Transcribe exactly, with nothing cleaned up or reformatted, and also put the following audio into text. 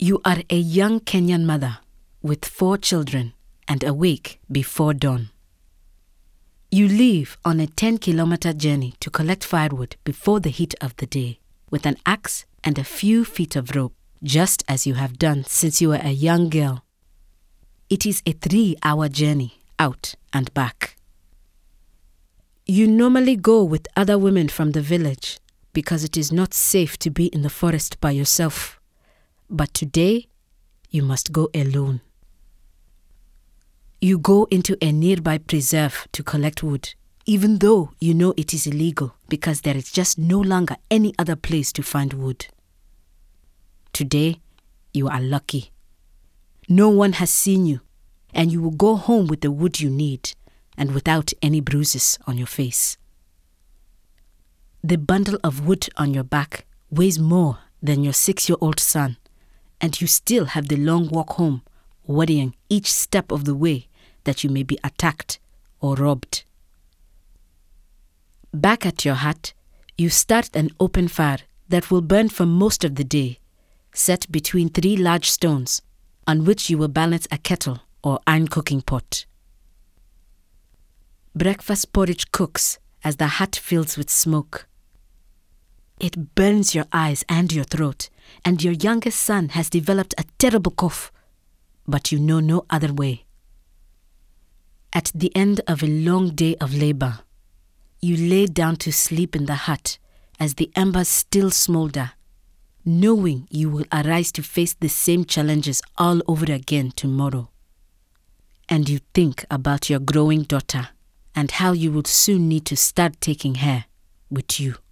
You are a young Kenyan mother with four children and awake before dawn. You leave on a ten-kilometer journey to collect firewood before the heat of the day with an axe and a few feet of rope, just as you have done since you were a young girl. It is a three-hour journey out and back. You normally go with other women from the village because it is not safe to be in the forest by yourself. But today, you must go alone. You go into a nearby preserve to collect wood, even though you know it is illegal because there is just no longer any other place to find wood. Today, you are lucky. No one has seen you, and you will go home with the wood you need and without any bruises on your face. The bundle of wood on your back weighs more than your six-year-old son, and you still have the long walk home, worrying each step of the way that you may be attacked or robbed. Back at your hut, you start an open fire that will burn for most of the day, set between three large stones on which you will balance a kettle or iron cooking pot. Breakfast porridge cooks as the hut fills with smoke. It burns your eyes and your throat, and your youngest son has developed a terrible cough, but you know no other way. At the end of a long day of labor, you lay down to sleep in the hut as the embers still smolder, knowing you will arise to face the same challenges all over again tomorrow. And you think about your growing daughter and how you will soon need to start taking her with you.